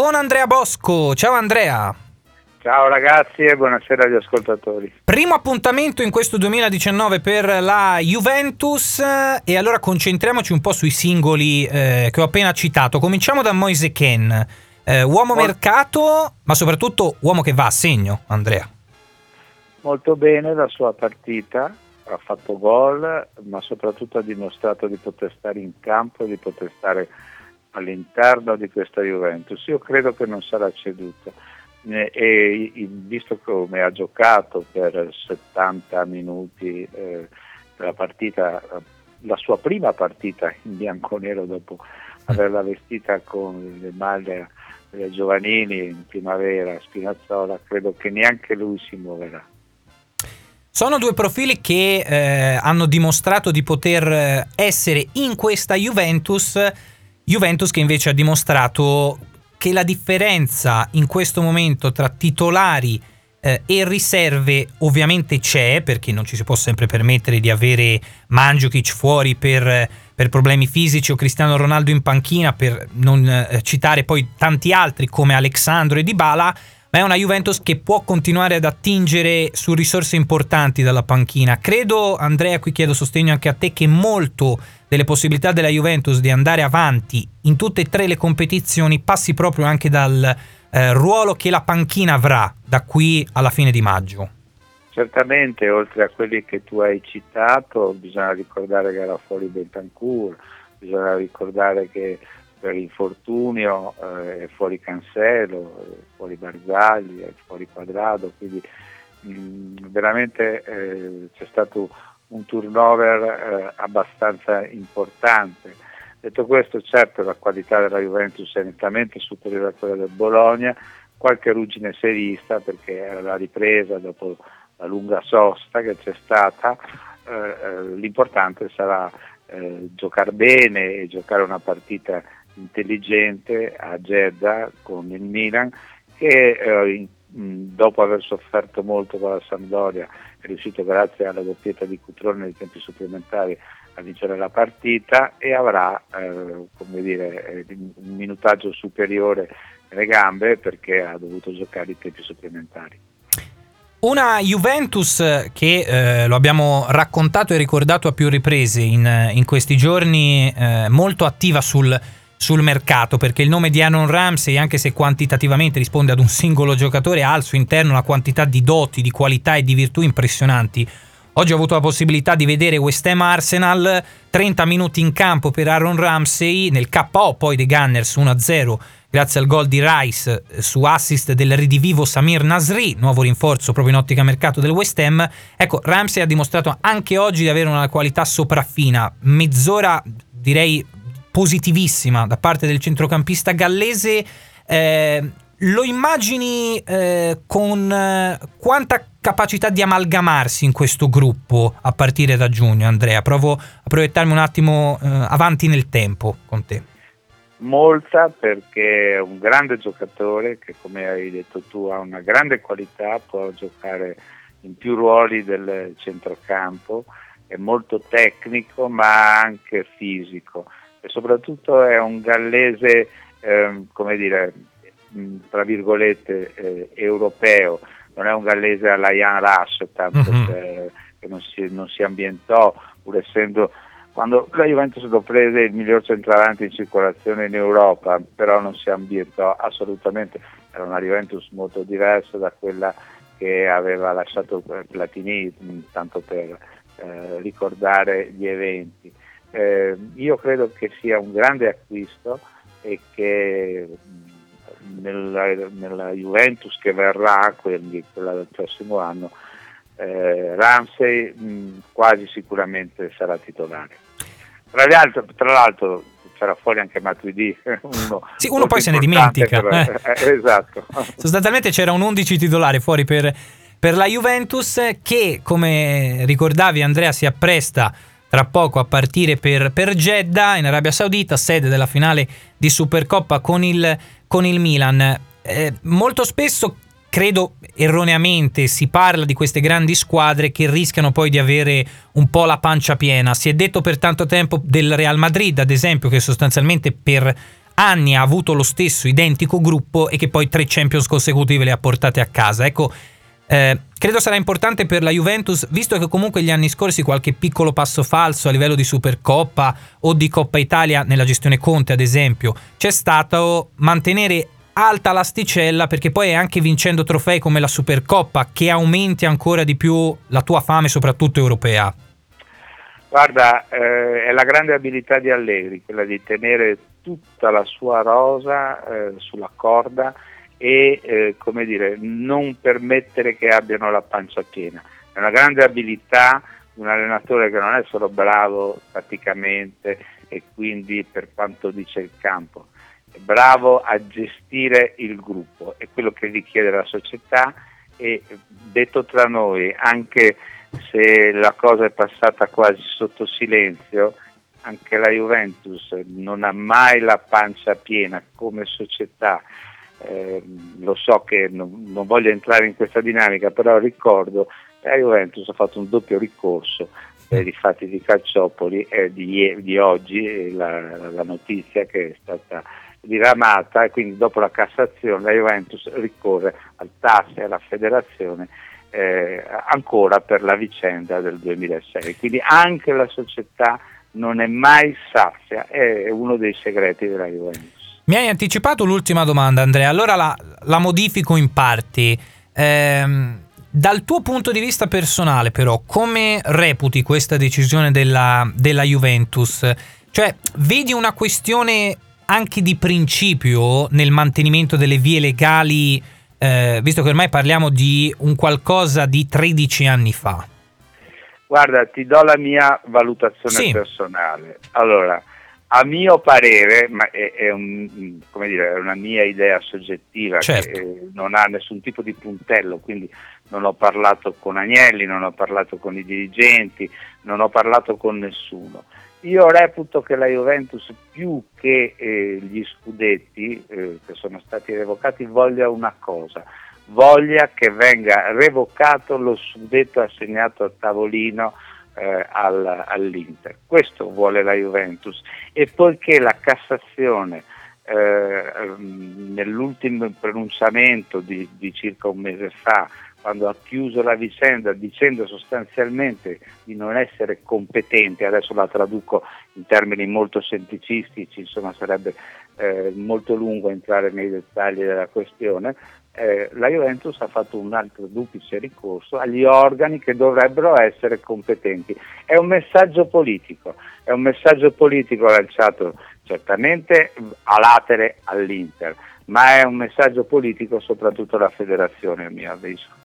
con Andrea Bosco. Ciao Andrea. Ciao ragazzi e buonasera agli ascoltatori. Primo appuntamento in questo 2019 per la Juventus e allora concentriamoci un po' sui singoli che ho appena citato. Cominciamo da Moise Kean, uomo mercato ma soprattutto uomo che va a segno, Andrea. Molto bene la sua partita, ha fatto gol ma soprattutto ha dimostrato di poter stare in campo e di poter stare all'interno di questa Juventus. Io credo che non sarà ceduto. E visto come ha giocato per 70 minuti la partita, la sua prima partita in bianconero dopo averla vestita con le maglie delle giovanili in primavera, Spinazzola, credo che neanche lui si muoverà. Sono due profili che hanno dimostrato di poter essere in questa Juventus che invece ha dimostrato che la differenza in questo momento tra titolari e riserve ovviamente c'è, perché non ci si può sempre permettere di avere Mandžukić fuori per problemi fisici o Cristiano Ronaldo in panchina, per non citare poi tanti altri come Alexandro e Dybala, ma è una Juventus che può continuare ad attingere su risorse importanti dalla panchina. Credo, Andrea, qui chiedo sostegno anche a te, che molto delle possibilità della Juventus di andare avanti in tutte e tre le competizioni passi proprio anche dal ruolo che la panchina avrà da qui alla fine di maggio. Certamente, oltre a quelli che tu hai citato, bisogna ricordare che era fuori Bentancur, bisogna ricordare che per infortunio è fuori Cancelo, è fuori Barzagli, è fuori Cuadrado, quindi veramente c'è stato un turnover abbastanza importante. Detto questo, certo la qualità della Juventus è nettamente superiore a quella del Bologna, qualche ruggine si è vista perché era la ripresa dopo la lunga sosta che c'è stata, l'importante sarà giocare bene e giocare una partita intelligente a Jeddah con il Milan, che dopo aver sofferto molto con la Sampdoria è riuscito, grazie alla doppietta di Cutrone nei tempi supplementari, a vincere la partita e avrà un minutaggio superiore nelle gambe perché ha dovuto giocare i tempi supplementari. Una Juventus che lo abbiamo raccontato e ricordato a più riprese in questi giorni, molto attiva sul mercato, perché il nome di Aaron Ramsey, anche se quantitativamente risponde ad un singolo giocatore, ha al suo interno una quantità di doti, di qualità e di virtù impressionanti. Oggi ho avuto la possibilità di vedere West Ham Arsenal, 30 minuti in campo per Aaron Ramsey, nel KO poi dei Gunners 1-0 grazie al gol di Rice su assist del ridivivo Samir Nasri, nuovo rinforzo proprio in ottica mercato del West Ham. Ecco, Ramsey ha dimostrato anche oggi di avere una qualità sopraffina, mezz'ora direi positivissima da parte del centrocampista gallese. Lo immagini con quanta capacità di amalgamarsi in questo gruppo a partire da giugno, Andrea? Provo a proiettarmi un attimo avanti nel tempo con te. Molta, perché è un grande giocatore che, come hai detto tu, ha una grande qualità, può giocare in più ruoli del centrocampo, è molto tecnico ma anche fisico e soprattutto è un gallese tra virgolette europeo, non è un gallese alla Jan Rush, tanto che non si ambientò, pur essendo, quando la Juventus lo prese, il miglior centravanti in circolazione in Europa, però non si ambientò assolutamente. Era una Juventus molto diversa da quella che aveva lasciato Platini, tanto per ricordare gli eventi. Io credo che sia un grande acquisto e che nella Juventus che verrà, quindi quella del prossimo anno, Ramsey quasi sicuramente sarà titolare. Tra l'altro c'era fuori anche Matuidi, uno poi se ne dimentica. Esatto. Sostanzialmente c'era un 11 titolare fuori per la Juventus, che, come ricordavi Andrea, si appresta tra poco a partire per Jeddah in Arabia Saudita, sede della finale di Supercoppa con il Milan. Molto spesso, credo erroneamente, si parla di queste grandi squadre che rischiano poi di avere un po' la pancia piena. Si è detto per tanto tempo del Real Madrid, ad esempio, che sostanzialmente per anni ha avuto lo stesso identico gruppo e che poi 3 Champions consecutive le ha portate a casa. Ecco, credo sarà importante per la Juventus, visto che comunque gli anni scorsi qualche piccolo passo falso a livello di Supercoppa o di Coppa Italia, nella gestione Conte ad esempio, c'è stato, mantenere alta l'asticella, perché poi è anche vincendo trofei come la Supercoppa che aumenti ancora di più la tua fame, soprattutto europea. Guarda, è la grande abilità di Allegri, quella di tenere tutta la sua rosa sulla corda e come dire, non permettere che abbiano la pancia piena. È una grande abilità di un allenatore che non è solo bravo tatticamente e quindi per quanto dice il campo, è bravo a gestire il gruppo, è quello che richiede la società. E detto tra noi, anche se la cosa è passata quasi sotto silenzio, anche la Juventus non ha mai la pancia piena come società. Lo so che non voglio entrare in questa dinamica, però ricordo che la Juventus ha fatto un doppio ricorso per i fatti di Calciopoli di oggi, la notizia che è stata diramata, e quindi dopo la Cassazione la Juventus ricorre al TAS e alla Federazione ancora per la vicenda del 2006, quindi anche la società non è mai sazia, è uno dei segreti della Juventus. Mi hai anticipato l'ultima domanda, Andrea, allora la modifico in parti. Dal tuo punto di vista personale però, come reputi questa decisione della Juventus? Cioè, vedi una questione anche di principio nel mantenimento delle vie legali, visto che ormai parliamo di un qualcosa di 13 anni fa? Guarda, ti do la mia valutazione personale. Allora, a mio parere, ma è una mia idea soggettiva, certo, che non ha nessun tipo di puntello, quindi non ho parlato con Agnelli, non ho parlato con i dirigenti, non ho parlato con nessuno. Io reputo che la Juventus, più che gli scudetti che sono stati revocati, voglia una cosa: voglia che venga revocato lo scudetto assegnato a tavolino all'Inter. Questo vuole la Juventus, e poiché la Cassazione nell'ultimo pronunciamento di circa un mese fa, quando ha chiuso la vicenda dicendo sostanzialmente di non essere competente, adesso la traduco in termini molto semplicistici, insomma sarebbe molto lungo entrare nei dettagli della questione, la Juventus ha fatto un altro duplice ricorso agli organi che dovrebbero essere competenti. È un messaggio politico lanciato certamente a latere all'Inter, ma è un messaggio politico soprattutto alla federazione, a mio avviso.